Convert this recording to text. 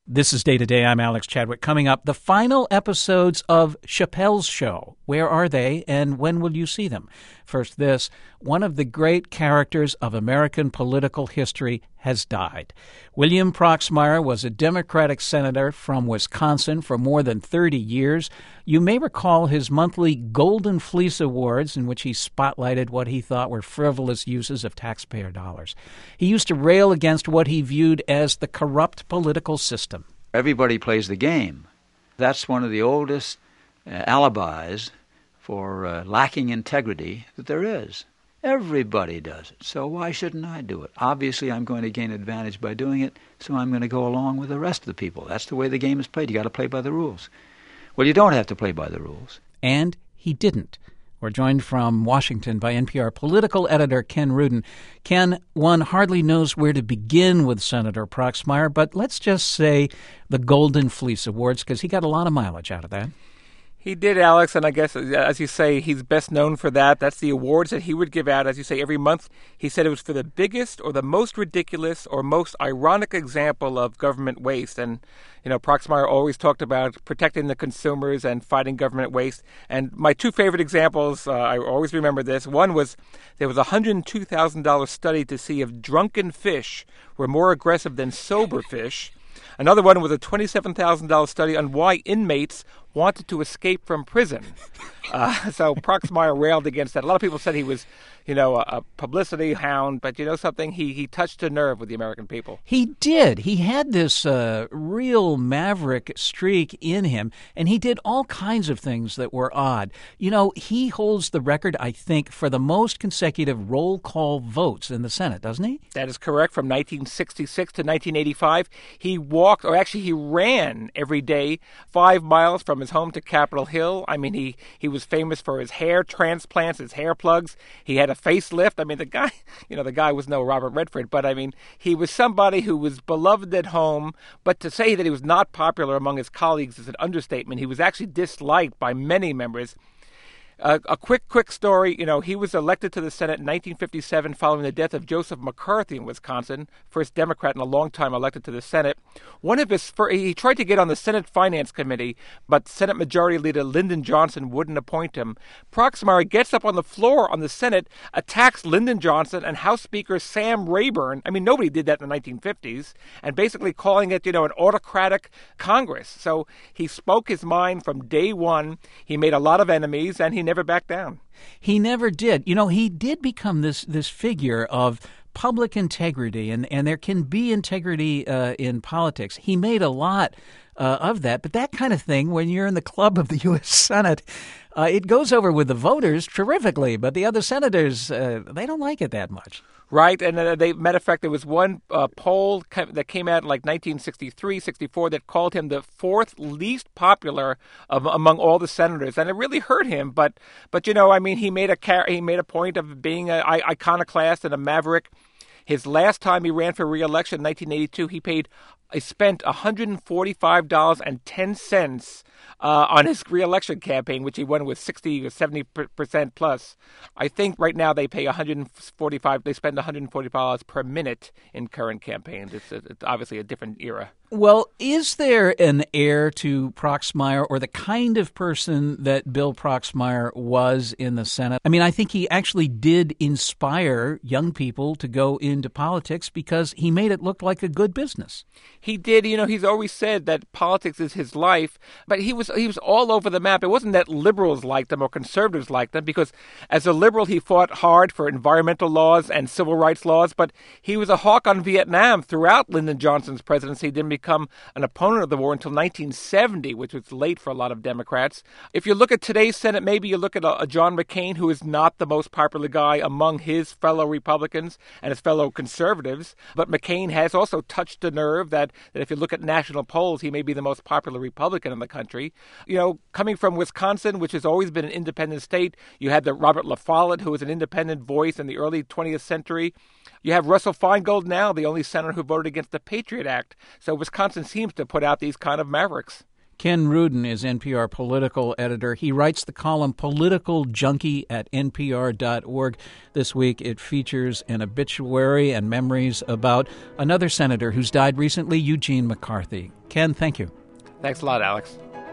This is Day to Day. I'm Alex Chadwick. Coming up, the final episodes of Chappelle's Show. Where are they, and when will you see them? First, this. One of the great characters of American political history has died. William Proxmire was a Democratic senator from Wisconsin for more than 30 years. You may recall his monthly Golden Fleece Awards, in which he spotlighted what he thought were frivolous uses of taxpayer dollars. He used to rail against what he viewed as the corrupt political system. Everybody plays the game. That's one of the oldest alibis for lacking integrity that there is. Everybody does it, so why shouldn't I do it? Obviously, I'm going to gain advantage by doing it, so I'm going to go along with the rest of the people. That's the way the game is played. You got to play by the rules. Well, you don't have to play by the rules. And he didn't. We're joined from Washington by NPR political editor Ken Rudin. Ken, one hardly knows where to begin with Senator Proxmire, but let's just say the Golden Fleece Awards, because he got a lot of mileage out of that. He did, Alex, and I guess, as you say, he's best known for that. That's the awards that he would give out, as you say, every month. He said it was for the biggest or the most ridiculous or most ironic example of government waste. And, you know, Proxmire always talked about protecting the consumers and fighting government waste. And my two favorite examples, I always remember this. One was there was a $102,000 study to see if drunken fish were more aggressive than sober fish. Another one was a $27,000 study on why inmates wanted to escape from prison. So Proxmire railed against that. A lot of people said he was, a publicity hound, but you know something? He touched a nerve with the American people. He did. He had this real maverick streak in him, and he did all kinds of things that were odd. You know, he holds the record, I think, for the most consecutive roll call votes in the Senate, doesn't he? That is correct. From 1966 to 1985, he he ran every day 5 miles from his home to Capitol Hill. I mean, he was famous for his hair transplants, his hair plugs. He had a facelift. I mean, the guy was no Robert Redford, but I mean, he was somebody who was beloved at home. But to say that he was not popular among his colleagues is an understatement. He was actually disliked by many members. A quick story. You know, he was elected to the Senate in 1957 following the death of Joseph McCarthy in Wisconsin, first Democrat in a long time elected to the Senate. He tried to get on the Senate Finance Committee, but Senate Majority Leader Lyndon Johnson wouldn't appoint him. Proxmire gets up on the floor on the Senate, attacks Lyndon Johnson and House Speaker Sam Rayburn. I mean, nobody did that in the 1950s, and basically calling it, an autocratic Congress. So he spoke his mind from day one. He made a lot of enemies, and he never backed down. He never did. You know, he did become this figure of public integrity, and there can be integrity in politics. He made a lot of that, but that kind of thing, when you're in the club of the U.S. Senate, it goes over with the voters terrifically, but the other senators, they don't like it that much. Right, and matter of fact, there was one poll that came out in like 1963, 64 that called him the fourth least popular among all the senators, and it really hurt him. But he made a point of being an iconoclast and a maverick. His last time he ran for re-election in 1982, he spent $145.10 on his re-election campaign, which he won with 60 or 70% plus. I think right now they pay They spend $145 per minute in current campaigns. It's obviously a different era. Well, is there an heir to Proxmire, or the kind of person that Bill Proxmire was in the Senate? I mean, I think he actually did inspire young people to go into politics because he made it look like a good business. He did. He's always said that politics is his life, but he was all over the map. It wasn't that liberals liked him or conservatives liked him, because as a liberal, he fought hard for environmental laws and civil rights laws, but he was a hawk on Vietnam throughout Lyndon Johnson's presidency. He didn't become an opponent of the war until 1970, which was late for a lot of Democrats. If you look at today's Senate, maybe you look at a John McCain, who is not the most popular guy among his fellow Republicans and his fellow conservatives, but McCain has also touched a nerve that if you look at national polls, he may be the most popular Republican in the country. Coming from Wisconsin, which has always been an independent state, you had the Robert La Follette, who was an independent voice in the early 20th century. You have Russell Feingold now, the only senator who voted against the Patriot Act. So Wisconsin seems to put out these kind of mavericks. Ken Rudin is NPR political editor. He writes the column Political Junkie at NPR.org. This week it features an obituary and memories about another senator who's died recently, Eugene McCarthy. Ken, thank you. Thanks a lot, Alex.